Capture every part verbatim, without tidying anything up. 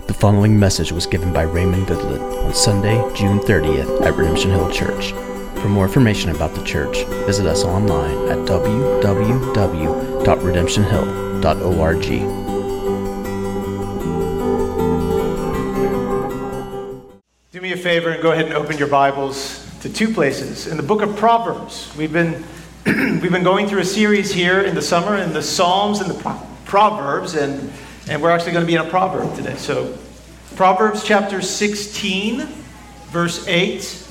The following message was given by Raymond Goodlett on Sunday, June thirtieth at Redemption Hill Church. For more information about the church, visit us online at w w w dot redemption hill dot org. Do me a favor and go ahead and open your Bibles to two places. In the book of Proverbs, we've been we've been going through a series here in the summer in the Psalms and the Pro- Proverbs, and and we're actually going to be in a proverb today. So, Proverbs chapter sixteen, verse eight.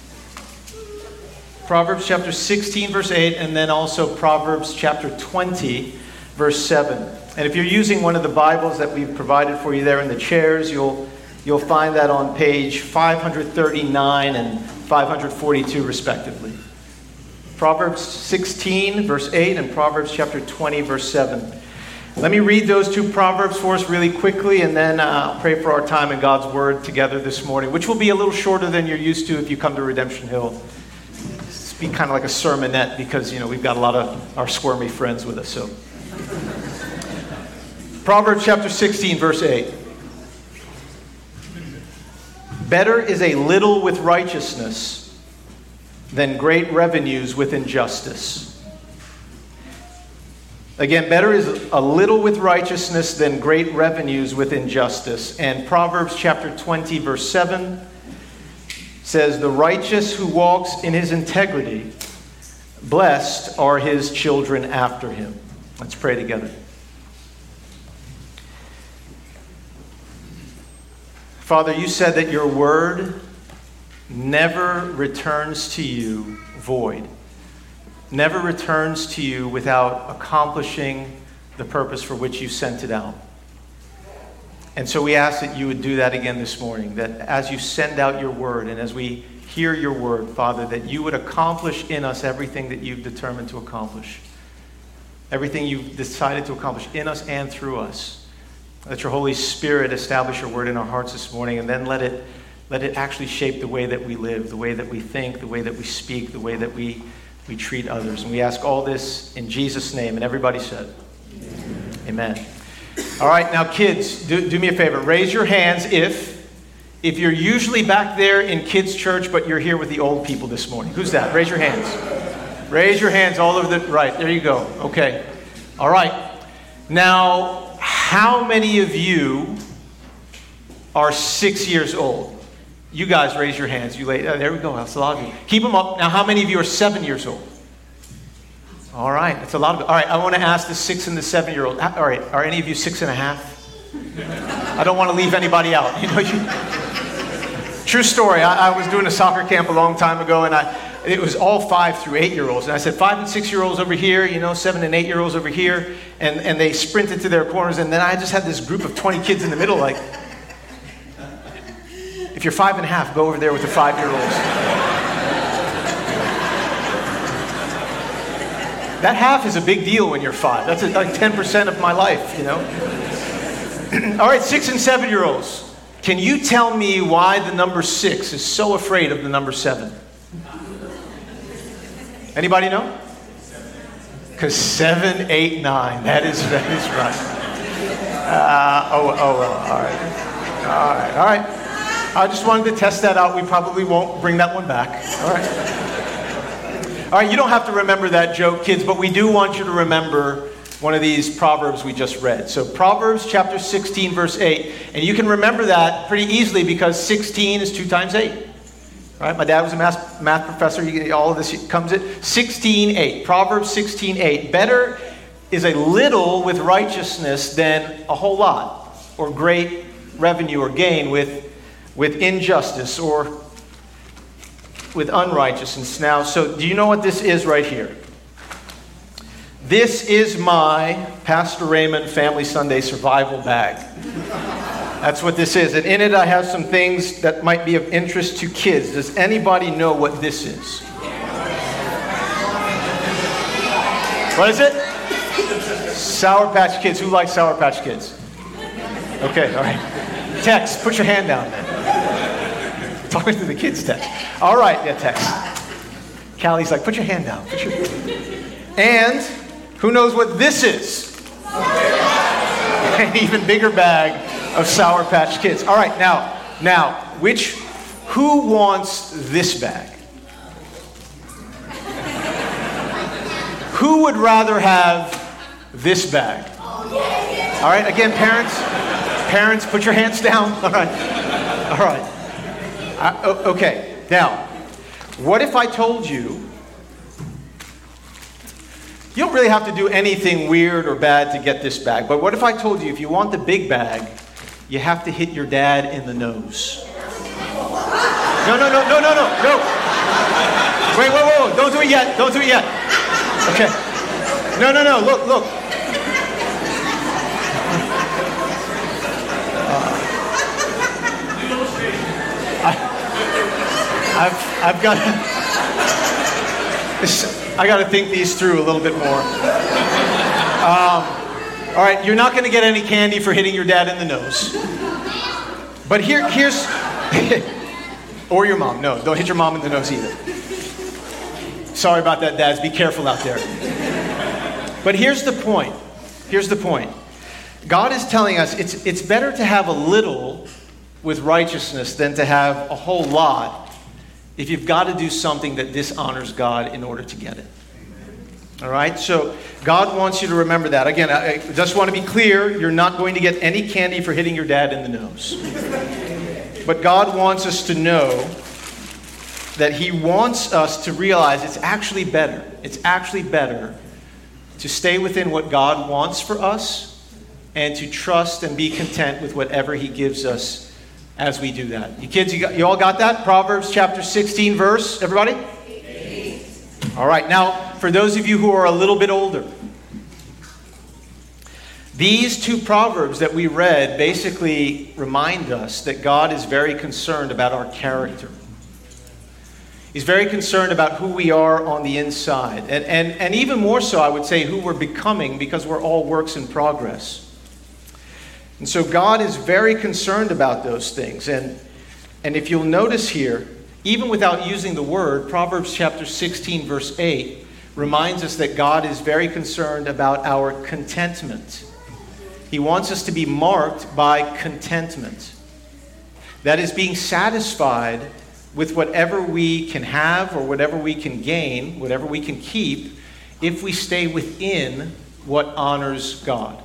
Proverbs chapter sixteen, verse eight, and then also Proverbs chapter twenty, verse seven. And if you're using one of the Bibles that we've provided for you there in the chairs, you'll you'll find that on page five thirty-nine and five forty-two respectively. Proverbs sixteen, verse eight, and Proverbs chapter twenty, verse seven. Let me read those two Proverbs for us really quickly, and then uh, I'll pray for our time in God's Word together this morning, which will be a little shorter than you're used to if you come to Redemption Hill. It's be kind of like a sermonette because, you know, we've got a lot of our squirmy friends with us. So, Proverbs chapter sixteen, verse eight. Better is a little with righteousness than great revenues with injustice. Again, better is a little with righteousness than great revenues with injustice. And Proverbs chapter twenty, verse seven says, "The righteous who walks in his integrity, blessed are his children after him." Let's pray together. Father, you said that your word never returns to you void. Never returns to you without accomplishing the purpose for which you sent it out. And so we ask that you would do that again this morning, that as you send out your word and as we hear your word, Father, that you would accomplish in us everything that you've determined to accomplish. Everything you've decided to accomplish in us and through us. Let your Holy Spirit establish your word in our hearts this morning, and then let it, let it actually shape the way that we live, the way that we think, the way that we speak, the way that we We treat others. And we ask all this in Jesus' name. And everybody said, Amen. Amen. All right, now kids, do, do me a favor. Raise your hands if, if you're usually back there in kids' church, but you're here with the old people this morning. Who's that? Raise your hands. Raise your hands all over the, right, there you go. Okay. All right. Now, how many of you are six years old? You guys raise your hands. You lay, oh, there we go. That's a lot of you. Keep them up. Now, how many of you are seven years old? All right. That's a lot of. All right. I want to ask the six and the seven-year-old. All right. Are any of you six and a half? I don't want to leave anybody out. You know. You, true story. I, I was doing a soccer camp a long time ago, and I it was all five through eight-year-olds. And I said five and six-year-olds over here. You know, seven and eight-year-olds over here, and and they sprinted to their corners, and then I just had this group of twenty kids in the middle, like. If you're five and a half, go over there with the five-year-olds. That half is a big deal when you're five. That's like ten percent of my life, you know. All right, six and seven-year-olds. Can you tell me why the number six is so afraid of the number seven? Anybody know? Because seven, eight, nine. That is, that is right. Uh, oh, oh, well, all right. All right, all right. I just wanted to test that out. We probably won't bring that one back. All right. All right, you don't have to remember that joke, kids, but we do want you to remember one of these Proverbs we just read. So Proverbs chapter sixteen, verse eight. And you can remember that pretty easily because sixteen is two times eight. All right, my dad was a math, math professor. He, all of this comes at sixteen eight. Proverbs sixteen eight. Better is a little with righteousness than a whole lot, or great revenue or gain with with injustice or with unrighteousness. Now, so do you know what this is right here? This is my Pastor Raymond Family Sunday survival bag. That's what this is. And in it I have some things that might be of interest to kids. Does anybody know what this is? What is it? Sour Patch Kids. Who likes Sour Patch Kids? Okay, all right. Tex, put your hand down. Talking to the kids, Tex. All right, yeah, Tex. Callie's like, put your hand down. Put your... And who knows what this is? An even bigger bag of Sour Patch Kids. All right, now, now, which, who wants this bag? Who would rather have this bag? All right, again, parents, parents, put your hands down. All right, all right. I, okay, now, what if I told you, you don't really have to do anything weird or bad to get this bag, but what if I told you if you want the big bag, you have to hit your dad in the nose? No, no, no, no, no, no, no. Wait, wait, wait, wait, don't do it yet, don't do it yet. Okay. No, no, no, look, look. Uh, I, I've, I've got to... I got to think these through a little bit more. Um, all right, you're not going to get any candy for hitting your dad in the nose. But here, here's... or your mom. No, don't hit your mom in the nose either. Sorry about that, dads. Be careful out there. But here's the point. Here's the point. God is telling us it's, it's better to have a little with righteousness than to have a whole lot if you've got to do something that dishonors God in order to get it. All right? So God wants you to remember that. Again, I just want to be clear, you're not going to get any candy for hitting your dad in the nose. But God wants us to know that He wants us to realize it's actually better. It's actually better to stay within what God wants for us and to trust and be content with whatever He gives us as we do that. You kids, you, got, you all got that? Proverbs chapter sixteen verse, everybody? All right, now for those of you who are a little bit older, these two proverbs that we read basically remind us that God is very concerned about our character. He's very concerned about who we are on the inside. And, and, and even more so, I would say, who we're becoming, because we're all works in progress. And so God is very concerned about those things. And, and if you'll notice here, even without using the word, Proverbs chapter sixteen, verse eight, reminds us that God is very concerned about our contentment. He wants us to be marked by contentment. That is being satisfied with whatever we can have or whatever we can gain, whatever we can keep, if we stay within what honors God.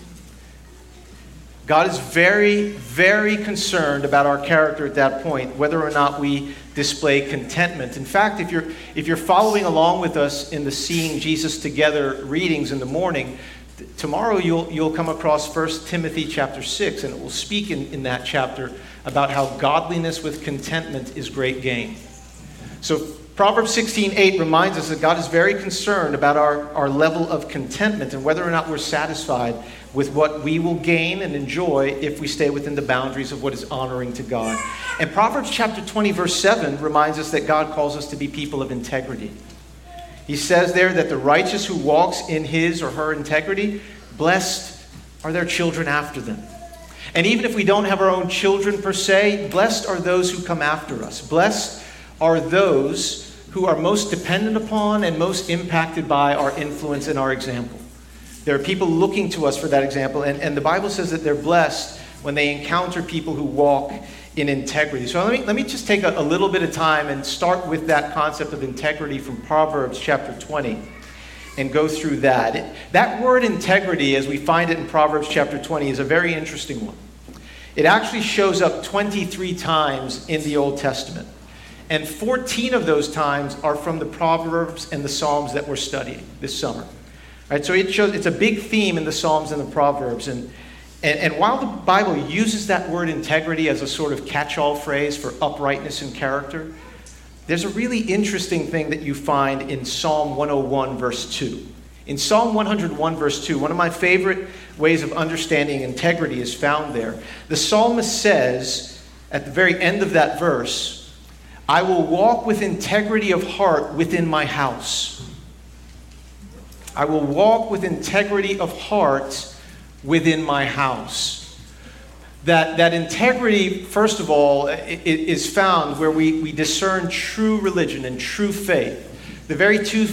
God is very, very concerned about our character at that point, whether or not we display contentment. In fact, if you're if you're following along with us in the Seeing Jesus Together readings in the morning, th- tomorrow you'll you'll come across First Timothy chapter six, and it will speak in, in that chapter about how godliness with contentment is great gain. So Proverbs sixteen eight reminds us that God is very concerned about our, our level of contentment and whether or not we're satisfied with what we will gain and enjoy if we stay within the boundaries of what is honoring to God. And Proverbs chapter twenty verse seven reminds us that God calls us to be people of integrity. He says there that the righteous who walks in his or her integrity, blessed are their children after them. And even if we don't have our own children per se, blessed are those who come after us. Blessed are those who are most dependent upon and most impacted by our influence and our example. There are people looking to us for that example, and, and the Bible says that they're blessed when they encounter people who walk in integrity. So let me, let me just take a, a little bit of time and start with that concept of integrity from Proverbs chapter twenty and go through that. It, that word integrity, as we find it in Proverbs chapter twenty, is a very interesting one. It actually shows up twenty-three times in the Old Testament. And fourteen of those times are from the Proverbs and the Psalms that we're studying this summer. Right, so it shows it's a big theme in the Psalms and the Proverbs. And, and, and while the Bible uses that word integrity as a sort of catch-all phrase for uprightness and character, there's a really interesting thing that you find in Psalm one oh one, verse two. In Psalm one oh one, verse two, one of my favorite ways of understanding integrity is found there. The psalmist says, at the very end of that verse, I will walk with integrity of heart within my house. I will walk with integrity of heart within my house. That, that integrity, first of all, is found where we, we discern true religion and true faith. The very two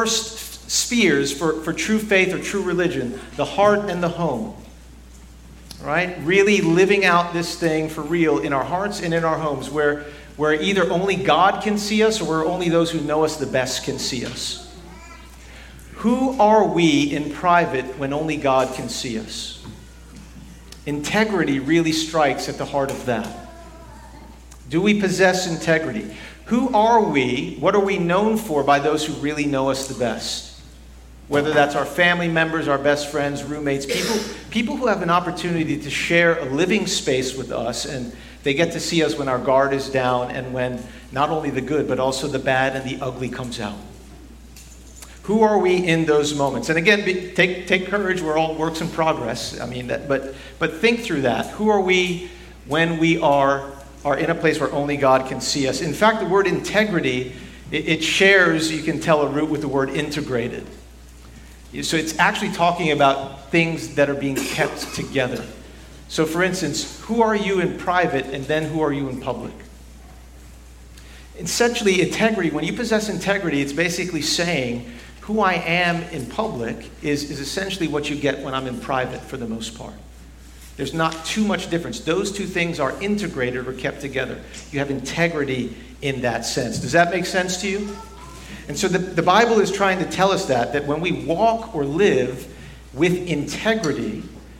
first spheres for, for true faith or true religion, the heart and the home. right? Really living out this thing for real in our hearts and in our homes, where, where either only God can see us or where only those who know us the best can see us. Who are we in private when only God can see us? Integrity really strikes at the heart of that. Do we possess integrity? Who are we? What are we known for by those who really know us the best? Whether that's our family members, our best friends, roommates, people, people who have an opportunity to share a living space with us, and they get to see us when our guard is down and when not only the good, but also the bad and the ugly comes out. Who are we in those moments? And again, be, take take courage. We're all works in progress. I mean, that, but but think through that. Who are we when we are are in a place where only God can see us? In fact, the word integrity, it, it shares, you can tell, a root with the word integrated. So it's actually talking about things that are being kept together. So for instance, who are you in private and then who are you in public? Essentially, integrity, when you possess integrity, it's basically saying who I am in public is, is essentially what you get when I'm in private for the most part. There's not too much difference. Those two things are integrated or kept together. You have integrity in that sense. Does that make sense to you? And so the, the Bible is trying to tell us that, that when we walk or live with integrity,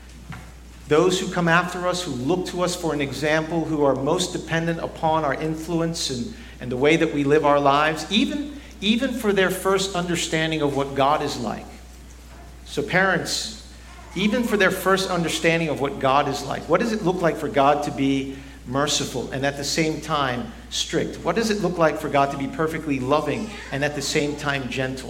those who come after us, who look to us for an example, who are most dependent upon our influence and, and the way that we live our lives, even, even for their first understanding of what God is like. So parents, even for their first understanding of what God is like, what does it look like for God to be merciful and at the same time strict? What does it look like for God to be perfectly loving and at the same time gentle?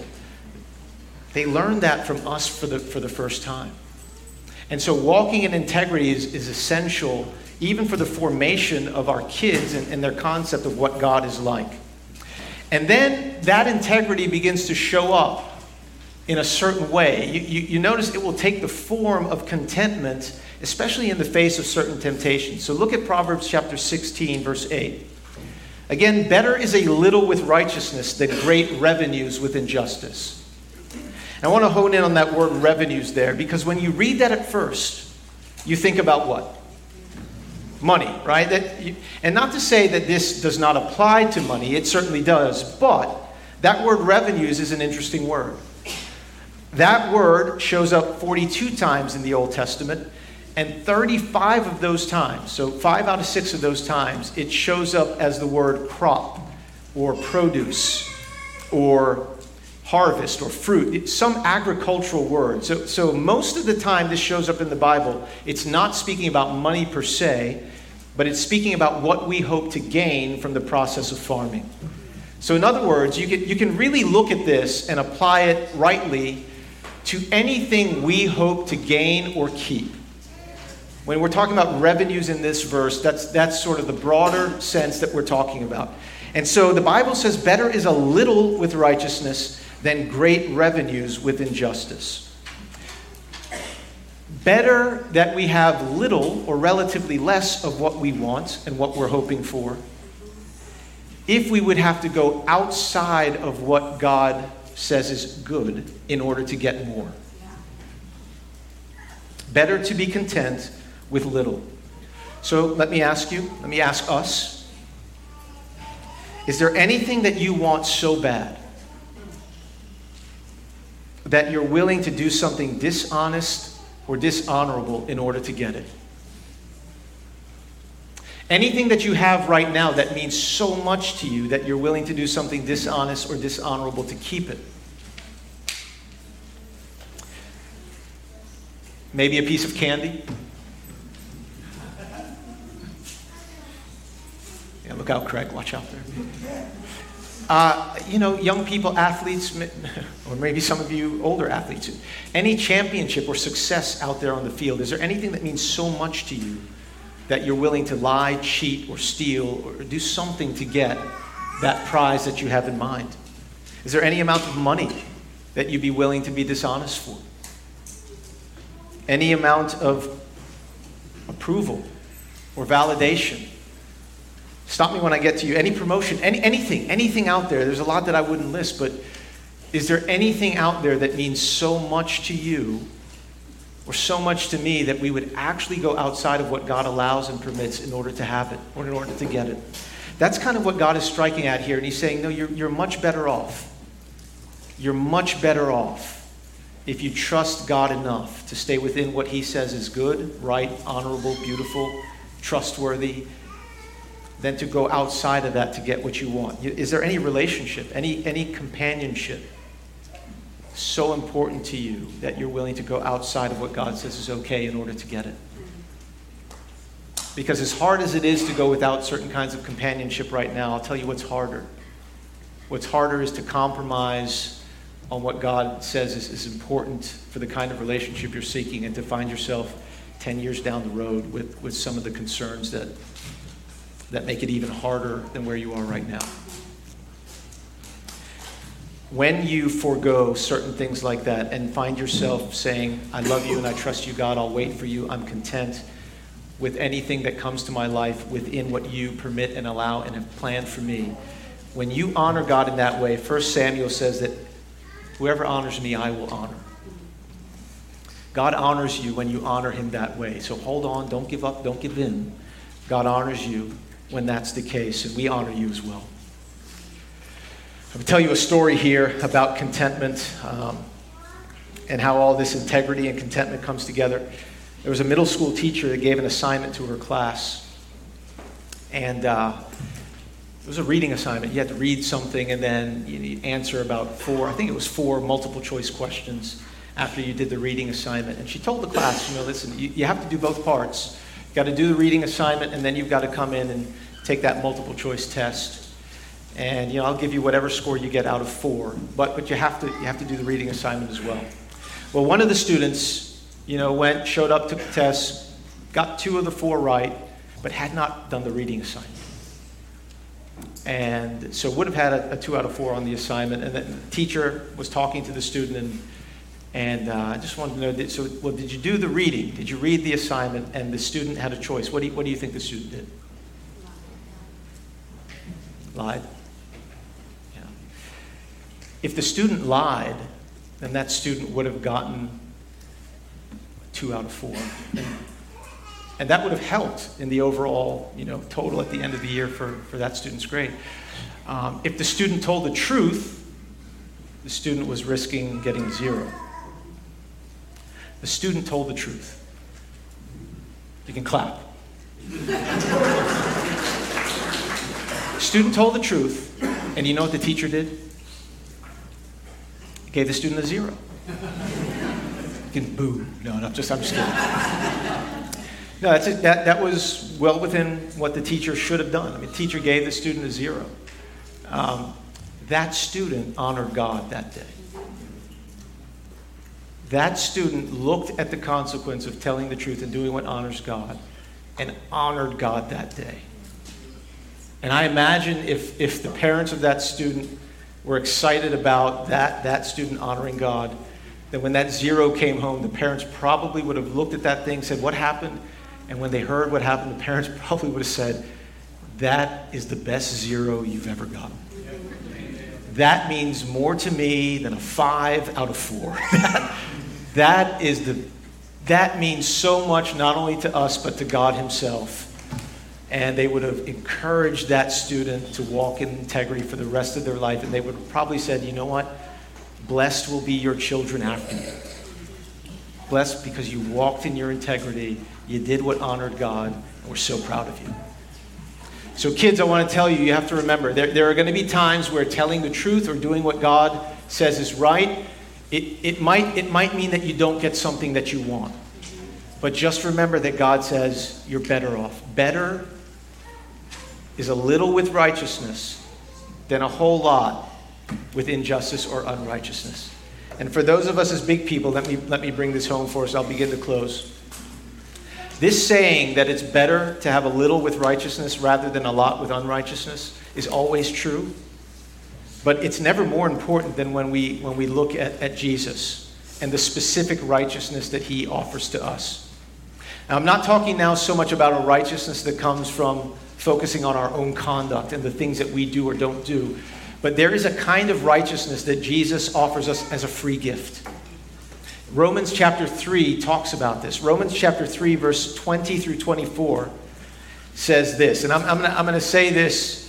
They learn that from us for the, for the first time. And so walking in integrity is, is essential even for the formation of our kids and, and their concept of what God is like. And then that integrity begins to show up in a certain way. You, you, you notice it will take the form of contentment, especially in the face of certain temptations. So look at Proverbs chapter sixteen, verse eight. Again, better is a little with righteousness than great revenues with injustice. And I want to hone in on that word revenues there, because when you read that at first, you think about what? Money, right? That you, and not to say that this does not apply to money, it certainly does, but that word revenues is an interesting word. That word shows up forty-two times in the Old Testament, and thirty-five of those times, so five out of six of those times, it shows up as the word crop or produce or harvest or fruit. It's some agricultural word. So, so most of the time this shows up in the Bible, it's not speaking about money per se, but it's speaking about what we hope to gain from the process of farming. So in other words, you can, you can really look at this and apply it rightly to anything we hope to gain or keep. When we're talking about revenues in this verse, that's, that's sort of the broader sense that we're talking about. And so the Bible says better is a little with righteousness than great revenues with injustice. Better that we have little or relatively less of what we want and what we're hoping for, if we would have to go outside of what God says is good in order to get more. Better to be content with little. So let me ask you, let me ask us, is there anything that you want so bad that you're willing to do something dishonest or dishonorable in order to get it? Anything that you have right now that means so much to you that you're willing to do something dishonest or dishonorable to keep it? Maybe a piece of candy? Yeah, look out, Craig. Watch out there. Uh, you know, young people, athletes, or maybe some of you older athletes, any championship or success out there on the field, is there anything that means so much to you that you're willing to lie, cheat, or steal, or do something to get that prize that you have in mind? Is there any amount of money that you'd be willing to be dishonest for? Any amount of approval or validation? Stop me when I get to you. Any promotion, any, anything, anything out there. There's a lot that I wouldn't list, but is there anything out there that means so much to you or so much to me that we would actually go outside of what God allows and permits in order to have it, or in order to get it. That's kind of what God is striking at here. And he's saying, no, you're, you're much better off. You're much better off if you trust God enough to stay within what he says is good, right, honorable, beautiful, trustworthy, than to go outside of that to get what you want. Is there any relationship, any, any companionship so important to you that you're willing to go outside of what God says is okay in order to get it? Because as hard as it is to go without certain kinds of companionship right now, I'll tell you what's harder. What's harder is to compromise on what God says is, is important for the kind of relationship you're seeking, and to find yourself ten years down the road with, with some of the concerns that, that make it even harder than where you are right now. When you forego certain things like that and find yourself saying, I love you and I trust you, God, I'll wait for you, I'm content with anything that comes to my life within what you permit and allow and have planned for me. When you honor God in that way, First Samuel says that whoever honors me, I will honor. God honors you when you honor him that way. So hold on, don't give up, don't give in. God honors you when that's the case, and we honor you as well. I will tell you a story here about contentment um, and how all this integrity and contentment comes together. There was a middle school teacher that gave an assignment to her class. And uh, it was a reading assignment. You had to read something and then you answer about four, I think it was four multiple choice questions after you did the reading assignment. And she told the class, you know, listen, you, you have to do both parts. You've got to do the reading assignment, and then you've got to come in and take that multiple choice test. And, you know, I'll give you whatever score you get out of four. But but you have to you have to do the reading assignment as well. Well, one of the students, you know, went, showed up, took the test, got two of the four right, but had not done the reading assignment. And so would have had a, a two out of four on the assignment. And the teacher was talking to the student, and and uh, I just wanted to know, did, so, well, did you do the reading? Did you read the assignment? And the student had a choice. What do you, what do you think the student did? Lied. Yeah. If the student lied, then that student would have gotten two out of four. And, and that would have helped in the overall, you know, total at the end of the year for, for that student's grade. Um, if the student told the truth, the student was risking getting zero. The student told the truth. You can clap. The student told the truth, and you know what the teacher did? Gave the student a zero. You can boo. No, no, just I'm just kidding. No, that's it. That that was well within what the teacher should have done. I mean, the teacher gave the student a zero. Um, that student honored God that day. That student looked at the consequence of telling the truth and doing what honors God, and honored God that day. And I imagine if, if the parents of that student were excited about that, that student honoring God, then when that zero came home, the parents probably would have looked at that thing, said, what happened? And when they heard what happened, the parents probably would have said, that is the best zero you've ever gotten. That means more to me than a five out of four. that, that is the, that means so much not only to us, but to God himself. And they would have encouraged that student to walk in integrity for the rest of their life. And they would have probably said, you know what? Blessed will be your children after you. Blessed because you walked in your integrity. You did what honored God. And we're so proud of you. So kids, I want to tell you, you have to remember, there, there are going to be times where telling the truth or doing what God says is right, it, it, might, it might mean that you don't get something that you want. But just remember that God says you're better off. Better is a little with righteousness than a whole lot with injustice or unrighteousness. And for those of us as big people, let me, let me bring this home for us. I'll begin to close. This saying that it's better to have a little with righteousness rather than a lot with unrighteousness is always true. But it's never more important than when we, when we look at, at Jesus and the specific righteousness that he offers to us. Now, I'm not talking now so much about a righteousness that comes from focusing on our own conduct and the things that we do or don't do. But there is a kind of righteousness that Jesus offers us as a free gift. Romans chapter three talks about this. Romans chapter three, verse twenty through twenty-four says this. And I'm, I'm going I'm to say this.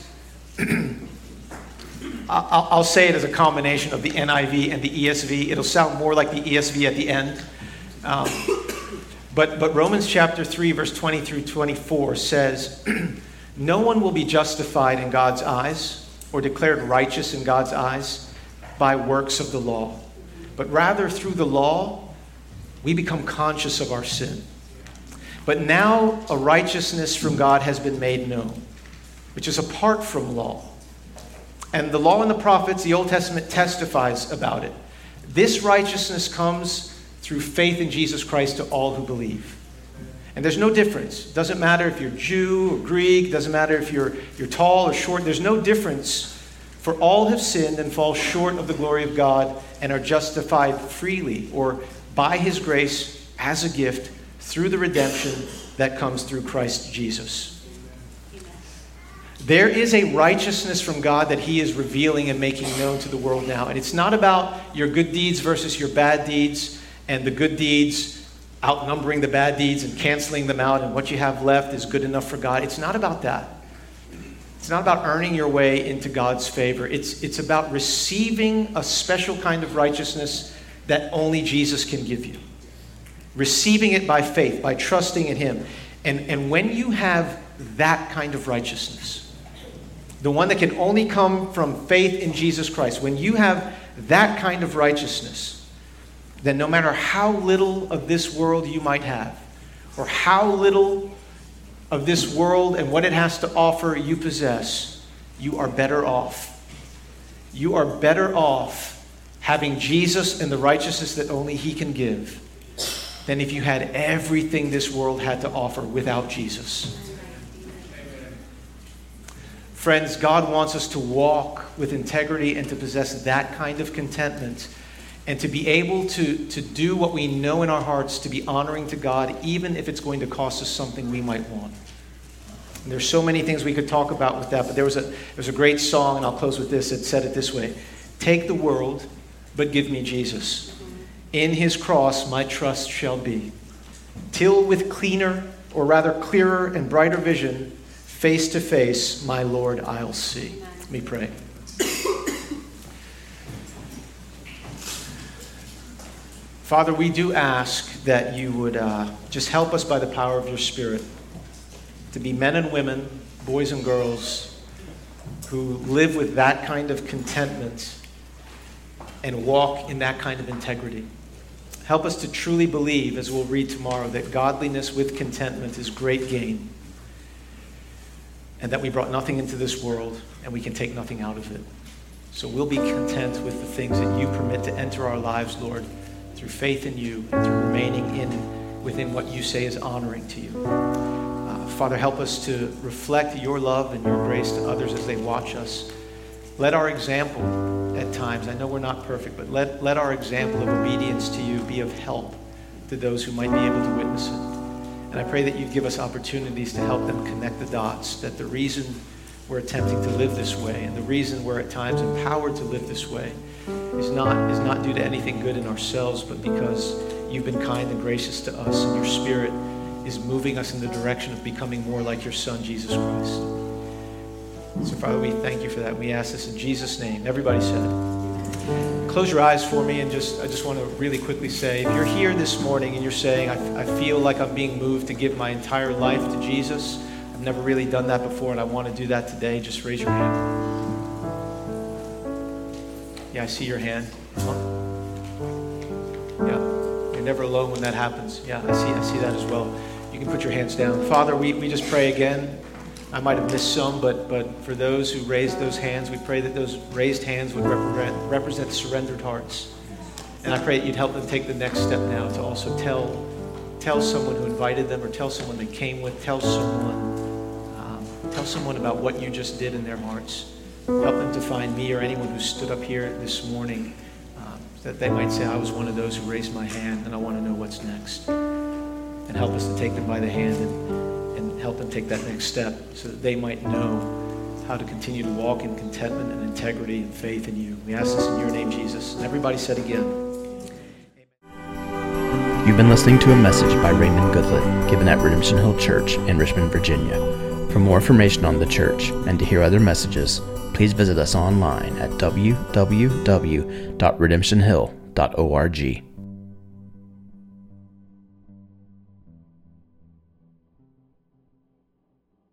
I'll, I'll say it as a combination of the N I V and the E S V. It'll sound more like the E S V at the end. Um, but, but Romans chapter three, verse twenty through twenty-four says, no one will be justified in God's eyes or declared righteous in God's eyes by works of the law. But rather through the law, we become conscious of our sin. But now a righteousness from God has been made known, which is apart from law. And the law and the prophets, the Old Testament testifies about it. This righteousness comes through faith in Jesus Christ to all who believe. And there's no difference. It doesn't matter if you're Jew or Greek. It doesn't matter if you're, you're tall or short. There's no difference. For all have sinned and fall short of the glory of God and are justified freely or by his grace as a gift through the redemption that comes through Christ Jesus. There is a righteousness from God that he is revealing and making known to the world now. And it's not about your good deeds versus your bad deeds and the good deeds outnumbering the bad deeds and canceling them out and what you have left is good enough for God. It's not about that. It's not about earning your way into God's favor. It's, it's about receiving a special kind of righteousness that only Jesus can give you. Receiving it by faith, by trusting in him. And, and when you have that kind of righteousness, the one that can only come from faith in Jesus Christ, when you have that kind of righteousness, then no matter how little of this world you might have, or how little of this world and what it has to offer you possess, you are better off. You are better off having Jesus and the righteousness that only he can give than if you had everything this world had to offer without Jesus. Friends, God wants us to walk with integrity and to possess that kind of contentment and to be able to, to do what we know in our hearts to be honoring to God, even if it's going to cost us something we might want. And there's so many things we could talk about with that, but there was a, there was a great song, and I'll close with this, that said it this way: take the world, but give me Jesus. In his cross my trust shall be, till with cleaner, or rather clearer and brighter vision, face to face my Lord I'll see. Let me pray. Father, we do ask that you would uh, just help us by the power of your Spirit to be men and women, boys and girls, who live with that kind of contentment and walk in that kind of integrity. Help us to truly believe, as we'll read tomorrow, that godliness with contentment is great gain, and that we brought nothing into this world and we can take nothing out of it. So we'll be content with the things that you permit to enter our lives, Lord, through faith in you and through remaining in within what you say is honoring to you. Uh, Father, help us to reflect your love and your grace to others as they watch us. Let our example at times, I know we're not perfect, but let, let our example of obedience to you be of help to those who might be able to witness it. And I pray that you'd give us opportunities to help them connect the dots, that the reason we're attempting to live this way and the reason we're at times empowered to live this way is not, is not due to anything good in ourselves, but because you've been kind and gracious to us and your Spirit is moving us in the direction of becoming more like your Son, Jesus Christ. So, Father, we thank you for that. We ask this in Jesus' name. Everybody said. Close your eyes for me, and just I just want to really quickly say, if you're here this morning and you're saying, I, I feel like I'm being moved to give my entire life to Jesus, I've never really done that before and I want to do that today, just raise your hand. Yeah, I see your hand. Huh? Yeah, you're never alone when that happens. Yeah, I see I see that as well. You can put your hands down. Father, we, we just pray again. I might have missed some, but but for those who raised those hands, we pray that those raised hands would represent, represent surrendered hearts. And I pray that you'd help them take the next step now to also tell tell someone who invited them, or tell someone they came with, tell someone, um, tell someone about what you just did in their hearts. Help them to find me or anyone who stood up here this morning, um, that they might say, I was one of those who raised my hand and I want to know what's next. And help us to take them by the hand and, and help them take that next step so that they might know how to continue to walk in contentment and integrity and faith in you. We ask this in your name, Jesus. And everybody said again. You've been listening to a message by Raymond Goodlett given at Redemption Hill Church in Richmond, Virginia. For more information on the church and to hear other messages, please visit us online at w w w dot redemption hill dot org.